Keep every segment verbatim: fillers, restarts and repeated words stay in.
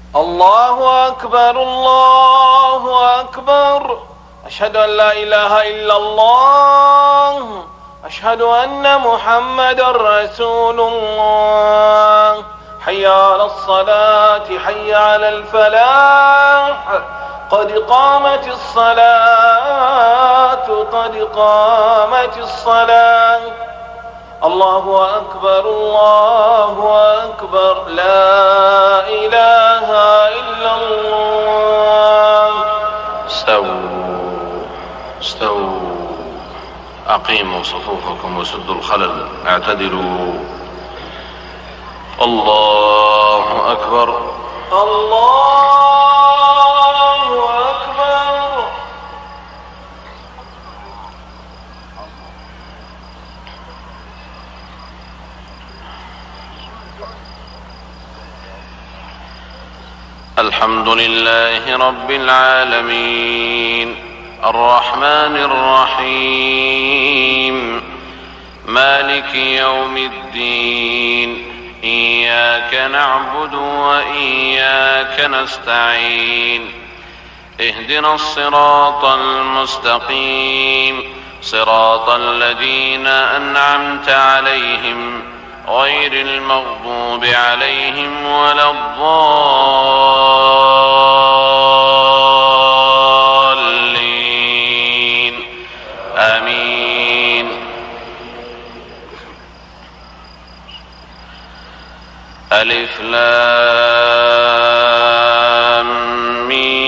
الله أكبر الله أكبر. أشهد أن لا إله إلا الله. أشهد أن محمد رسول الله. حي على الصلاة حي على الفلاح. قد قامت الصلاة قد قامت الصلاة. الله أكبر الله أكبر. لا إله إلا الله. استووا استووا أقيموا صفوفكم وسدوا الخلل. اعتدلوا. الله أكبر الله أكبر. الحمد لله رب العالمين الرحمن الرحيم مالك يوم الدين. إياك نعبد وإياك نستعين. اهدنا الصراط المستقيم صراط الذين أنعمت عليهم غير المغضوب عليهم ولا الضالين. آمين. ألف لام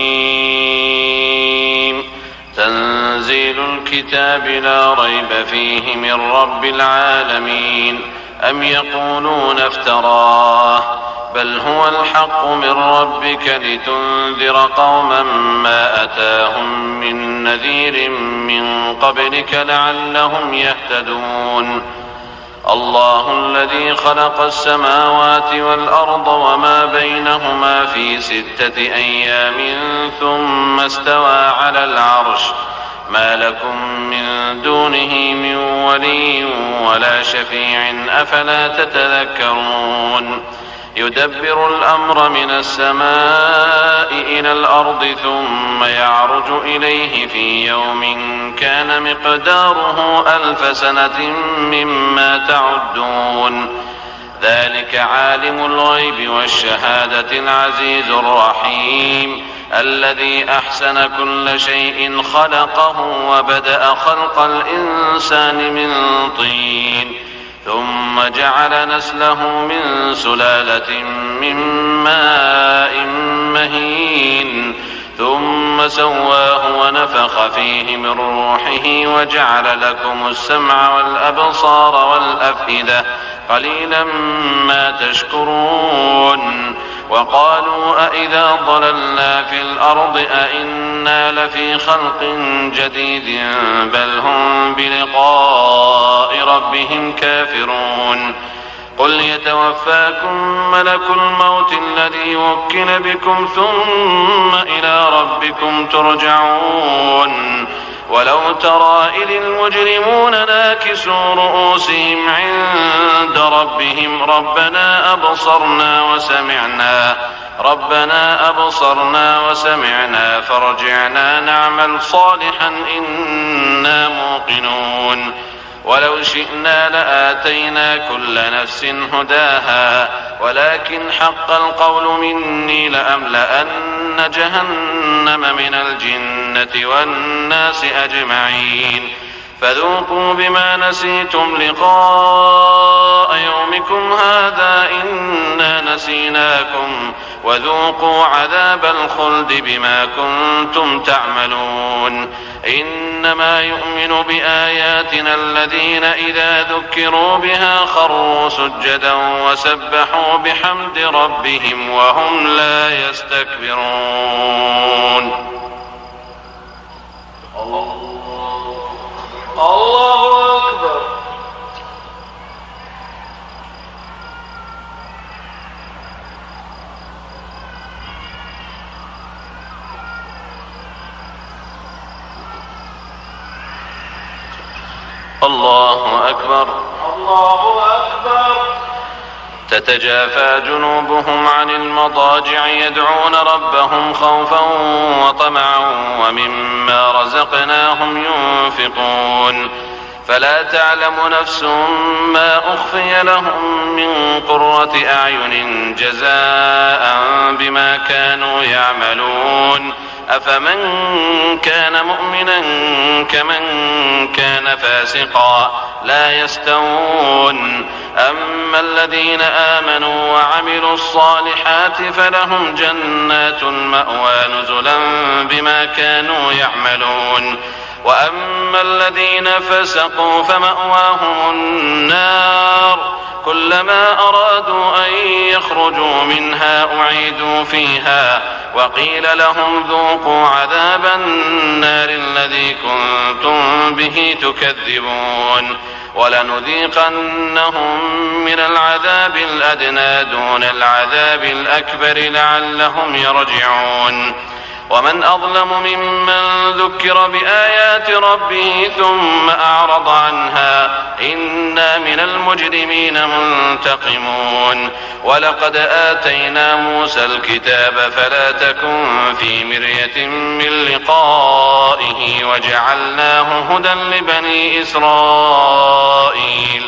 ميم. تنزيل الكتاب لا ريب فيه من رب العالمين. أم يقولون افتراه بل هو الحق من ربك لتنذر قوما ما أتاهم من نذير من قبلك لعلهم يهتدون. الله الذي خلق السماوات والأرض وما بينهما في ستة أيام ثم استوى على العرش. ما لكم من دونه من ولي ولا شفيع أفلا تتذكرون. يدبر الأمر من السماء إلى الأرض ثم يعرج إليه في يوم كان مقداره ألف سنة مما تعدون. ذلك عالم الغيب والشهادة العزيز الرحيم الذي أحسن كل شيء خلقه وبدأ خلق الإنسان من طين ثم جعل نسله من سلالة من ماء مهين ثم سواه ونفخ فيه من روحه وجعل لكم السمع والأبصار والأفئدة قليلا ما تشكرون. وقالوا أئذا ضللنا في الأرض أئنا لفي خلق جديد بل هم بلقاء ربهم كافرون. قل يتوفاكم ملك الموت الذي وكل بكم ثم إلى ربكم ترجعون. ولو ترى إذ المجرمون ناكسوا رؤوسهم عند ربهم ربنا أبصرنا وسمعنا ربنا أبصرنا وسمعنا فارجعنا نعمل صالحا إنا موقنون. ولو شئنا لآتينا كل نفس هداها ولكن حق القول مني لأملأن جهنم من الجنة والناس أجمعين. فذوقوا بما نسيتم لقاء يومكم هذا إنا نسيناكم وذوقوا عذاب الخلد بما كنتم تعملون. إنما يؤمن بآياتنا الذين إذا ذكروا بها خروا سجدا وسبحوا بحمد ربهم وهم لا يستكبرون. الله أكبر. الله أكبر. الله أكبر. تتجافى جنوبهم عن المضاجع يدعون ربهم خوفا وطمعا ومما رزقناهم ينفقون فلا تعلم نفس ما أخفي لهم من قرة أعين جزاء بما كانوا يعملون أفمن كان مؤمنا كمن كان فاسقا لا يستوون أما الذين آمنوا وعملوا الصالحات فلهم جنات المأوى نزلا بما كانوا يعملون وأما الذين فسقوا فمأواهم النار كلما أرادوا أن يخرجوا منها أعيدوا فيها وقيل لهم ذوقوا عذاب النار الذي كنتم به تكذبون ولنذيقنهم من العذاب الأدنى دون العذاب الأكبر لعلهم يرجعون ومن أظلم ممن ذكر بآيات ربه ثم أعرض عنها إنا من المجرمين منتقمون ولقد آتينا موسى الكتاب فلا تكن في مرية من لقائه وجعلناه هدى لبني إسرائيل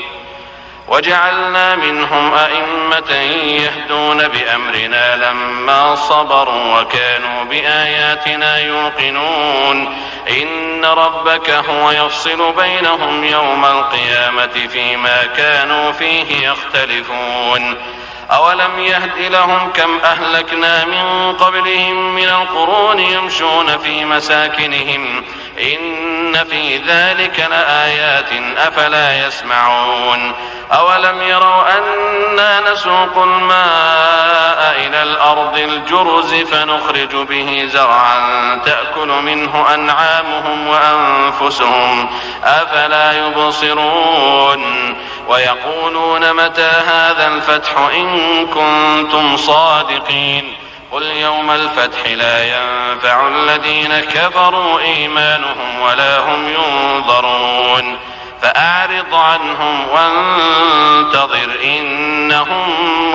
وجعلنا منهم أئمة يهدون بأمرنا لما صبروا وكانوا بآياتنا يوقنون إن ربك هو يفصل بينهم يوم القيامة فيما كانوا فيه يختلفون أولم يهد لهم كم أهلكنا من قبلهم من القرون يمشون في مساكنهم إن في ذلك لآيات أفلا يسمعون أولم يروا أنا نسوق الماء إلى الأرض الجرز فنخرج به زرعا تأكل منه أنعامهم وأنفسهم أفلا يبصرون ويقولون متى هذا الفتح إن كنتم صادقين قل يوم الفتح لا ينفع الذين كفروا إيمانهم ولا هم ينظرون فأعرض عنهم وانتظر إنهم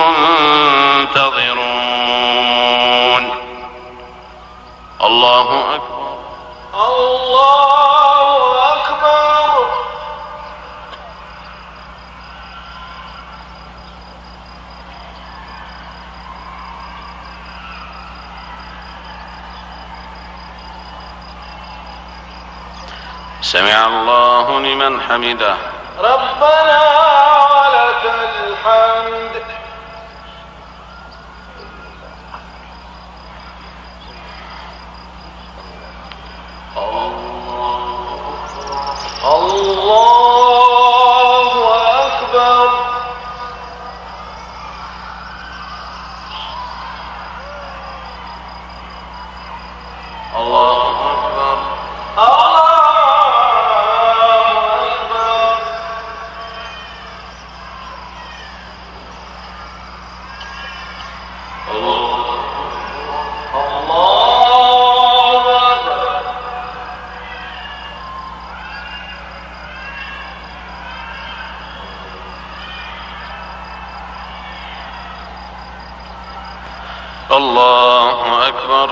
منتظرون الله أكبر الله أكبر سمع الله لمن حمده ربنا ولك الحمد الله أكبر الله أكبر الله أكبر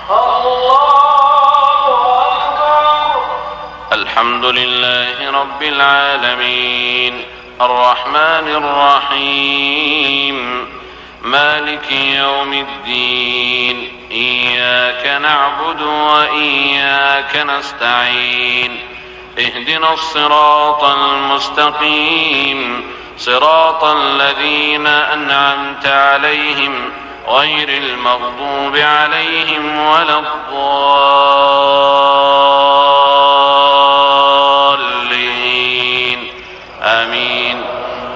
الله أكبر الحمد لله رب العالمين الرحمن الرحيم مالك يوم الدين إياك نعبد وإياك نستعين اهدنا الصراط المستقيم صراط الذين أنعمت عليهم غير المغضوب عليهم ولا الضالين آمين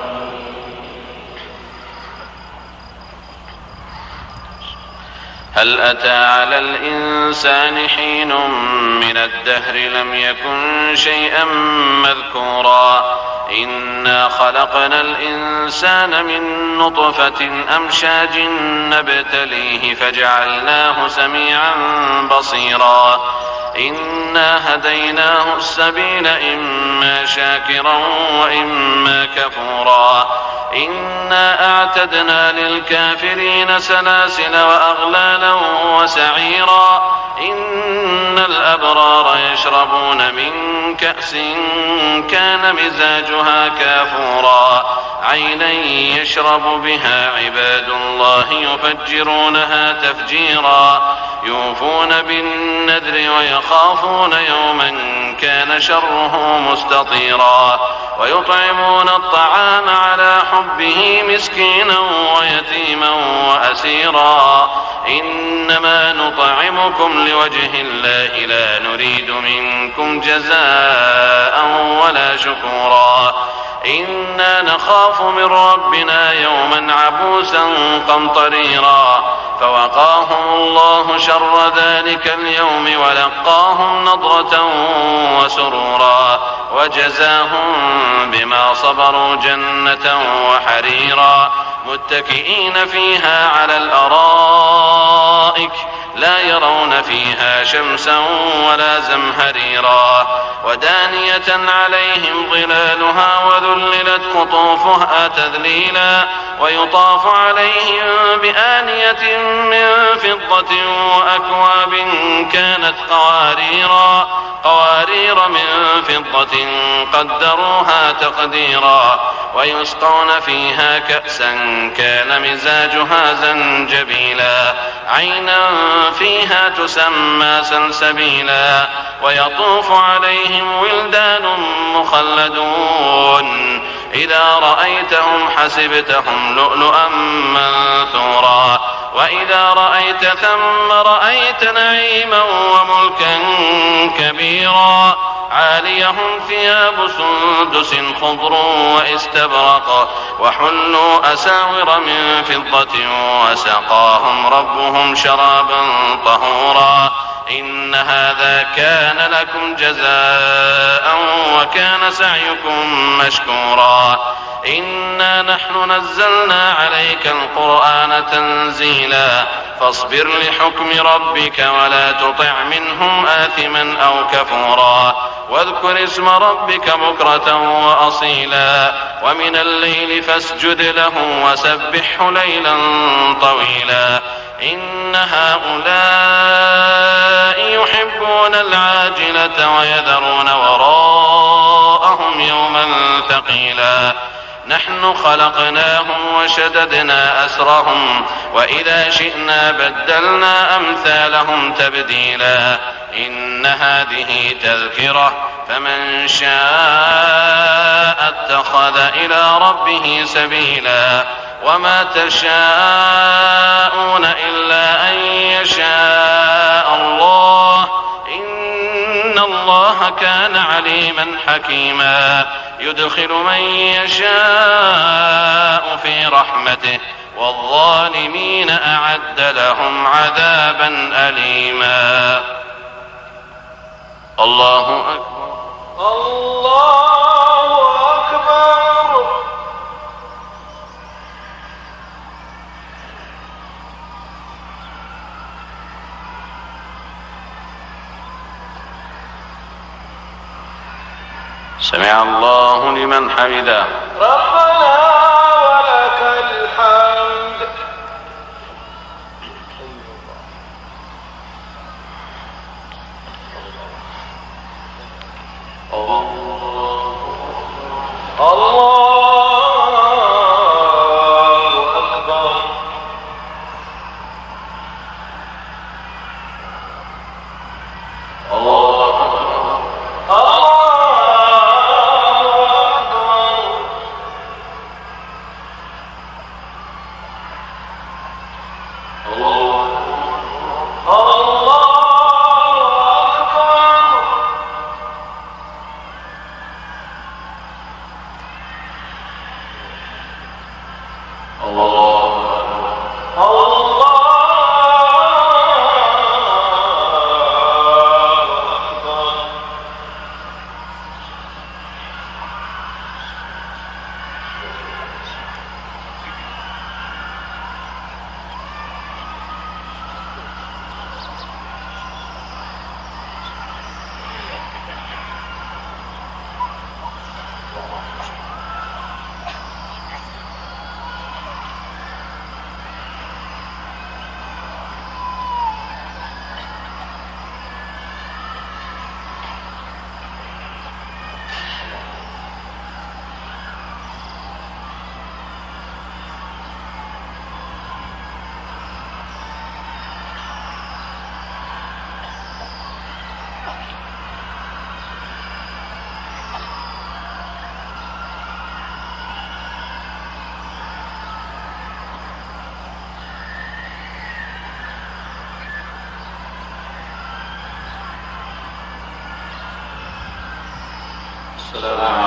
هل أتى على الإنسان حين من الدهر لم يكن شيئا مذكورا إنا خلقنا الإنسان من نطفة أمشاج نبتليه فجعلناه سميعا بصيرا إنا هديناه السبيل إما شاكرا وإما كفورا إنا أعتدنا للكافرين سلاسل وأغلالا وسعيرا إن الأبرار يشربون من كأس كان مزاجها كافورا عينا يشرب بها عباد الله يفجرونها تفجيرا يوفون بالنذر ويخافون يوما كان شره مستطيرا ويطعمون الطعام على حبه مسكينا ويتيما وأسيرا إنما نطعمكم لوجه الله لا نريد منكم جزاء ولا شكورا إنا نخاف من ربنا يوما عبوسا قمطريرا فوقاهم الله شر ذلك اليوم ولقاهم نضرة وسرورا وجزاهم بما صبروا جنة وحريرا متكئين فيها على الأرائك لا يرون فيها شمسا ولا زمهريرا ودانية عليهم ظلالها وذللت قطوفها تذليلا ويطاف عليهم بآنية من فضة وأكواب كانت قواريرا قوارير من فضة قدروها تقديرا ويسقون فيها كأسا كان مزاجها زنجبيلا عينا فيها تسمى سلسبيلا ويطوف عليهم ولدان مخلدون إذا رأيتهم حسبتهم لؤلؤا منثورا وإذا رأيت ثم رأيت نعيما وملكا كبيرا عاليهم ثياب سندس خضر واستبرق وحلوا أساور من فضة وسقاهم ربهم شرابا طهورا إن هذا كان لكم جزاء وكان سعيكم مشكورا إنا نحن نزلنا عليك القرآن تنزيلا فاصبر لحكم ربك ولا تطع منهم آثما أو كفورا واذكر اسم ربك بكرة وأصيلا ومن الليل فاسجد له وسبحه ليلا طويلا إن هؤلاء يحبون العاجلة ويذرون وراءهم يوما ثقيلا نحن خلقناهم وشددنا أسرهم وإذا شئنا بدلنا أمثالهم تبديلا إن هذه تذكرة فمن شاء اتخذ إلى ربه سبيلا وما تشاءون إلا أن يشاء الله إن الله كان عليما حكيما يدخل من يشاء في رحمته والظالمين أعد لهم عذابا أليما الله أكبر الله أكبر سمع الله لمن حمده ربنا ولك الحمد الله أكبر الله أكبر الله أكبر السلام